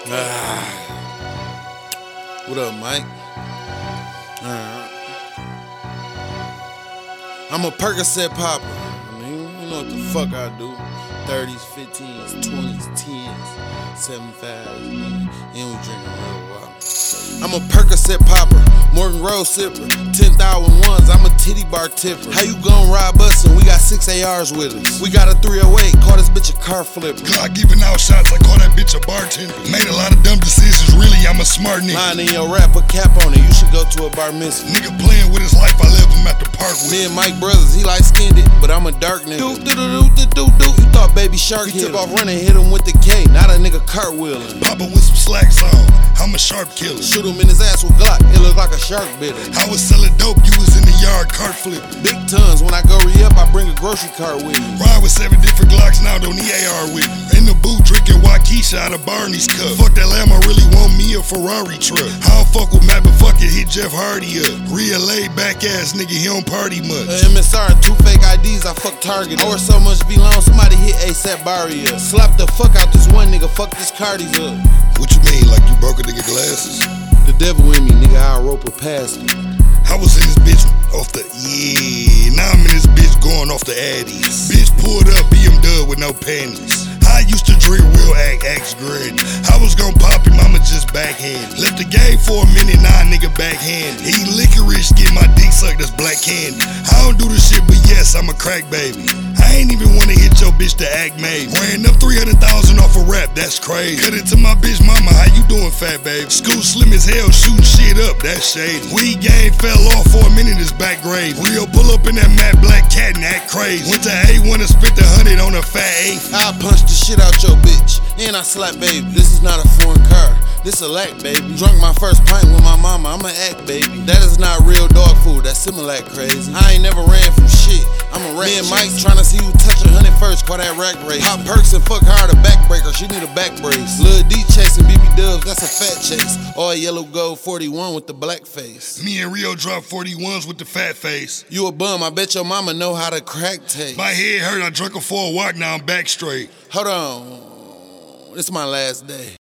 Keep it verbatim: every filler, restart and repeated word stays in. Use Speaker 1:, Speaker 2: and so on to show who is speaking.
Speaker 1: Ah. What up, Mike? Alright. I'm a Percocet popper. I mean, you know what the fuck I do. thirties, fifteens, twenties, tens, seventy-fives, and we drinking real wild. I'm a Percocet popper, Morgan Road sipper, ten thousand ones, I'm a titty bar tipper. How you gon' ride bustin'? We got six A Rs with us. We got a three oh eight, call this bitch a car flipper.
Speaker 2: Glock giving out shots, I call that bitch a bartender. Made a lot of dumb decisions, really, I'm a smart nigga.
Speaker 1: Lying in your rap, put cap on it, you should go to a bar mitzvah.
Speaker 2: Nigga playing with his life, I left him at the park with.
Speaker 1: Me and Mike brothers, he light skinned it, but I'm a dark nigga. Do, do, do, do, do, do. You thought Baby Shark hit him. He took off running, hit him with the K, not a nigga cartwheeling.
Speaker 2: Papa with some slacks on, I'm a sharp killer.
Speaker 1: Shoot him in his ass with Glock, it look like a shark bit him.
Speaker 2: I was selling dope, you was in the yard cart flipping.
Speaker 1: Big tons, when I go re-up, I bring a grocery cart with me.
Speaker 2: Ride with seven different Glocks, now don't need A R with me. In the booth drinking Waukesha out of Barney's cup. Fuck that lamb, I really want me a Ferrari truck. I don't fuck with Matt, but fuck it, hit Jeff Hardy up. Real laid back ass nigga, he don't party much.
Speaker 1: A M S R and two fake I Ds, I fuck Target. I wear so much V-Long, somebody hit ASAP Barry up. Slap the fuck out this one nigga, fuck this Cardi's up.
Speaker 2: What you mean, like you broke a nigga glasses?
Speaker 1: The devil in me, nigga, how I rope her past me.
Speaker 2: I was in this bitch off the, yeah, now I'm in this bitch going off the Addies. Bitch pulled up B M W with no panties. I used to drink real act, axe grin. I was gon' pop him, I'ma just backhand. Left the game for a minute, now nah, nigga backhand. Eat licorice, get my dick sucked, that's black candy. I don't do the shit, but yes, I'm a crack baby. I ain't even wanna hit your bitch to act made. Ran up three hundred thousand off a rap, that's crazy. Cut it to my bitch mama, how you doing, fat baby? School slim as hell, shooting shit up, that's shady. Weed game fell off for a minute, it's back grave. Real pull up in that matte black cat and act crazy. Went to A one and spent a hundred on a fat eight.
Speaker 1: I punched the shit out your bitch, and I slap baby. This is not a foreign car, this a lack baby. Drunk my first pint with my mama, I'm an act baby. That is not real dog food, that's Similac crazy. I ain't never ran from shit, I'm a rat. Me and Mike tryna see who touch a hundred first, call that rack race. Pop perks and fuck hard a backbreaker, she need a back brace. Lil D chasing B B Dubs, that's a fat chase. All yellow gold forty-one with the black face.
Speaker 2: Me and Rio drop forty-ones with the fat face.
Speaker 1: You a bum, I bet your mama know how to crack taste.
Speaker 2: My head hurt, I drunk her for a walk, now I'm back straight.
Speaker 1: Hold on, this my last day.